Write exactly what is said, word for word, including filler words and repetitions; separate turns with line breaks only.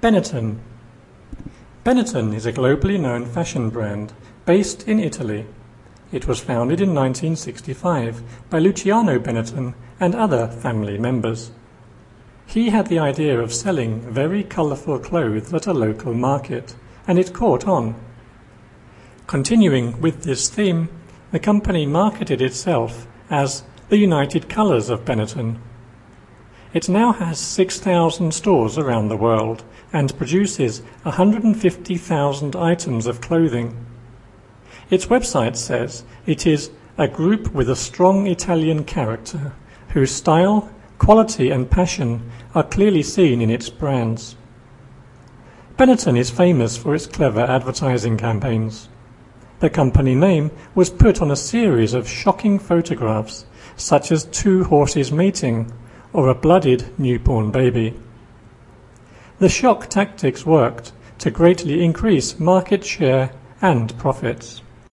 Benetton. Benetton is a globally known fashion brand based in Italy. It was founded in nineteen sixty-five by Luciano Benetton and other family members. He had the idea of selling very colourful clothes at a local market, and it caught on. Continuing with this theme, the company marketed itself as the United Colours of Benetton. It now has six thousand stores around the world and produces one hundred fifty thousand items of clothing. Its website says it is a group with a strong Italian character, whose style, quality and passion are clearly seen in its brands. Benetton is famous for its clever advertising campaigns. The company name was put on a series of shocking photographs, such as two horses mating or a blooded newborn baby. The shock tactics worked to greatly increase market share and profits.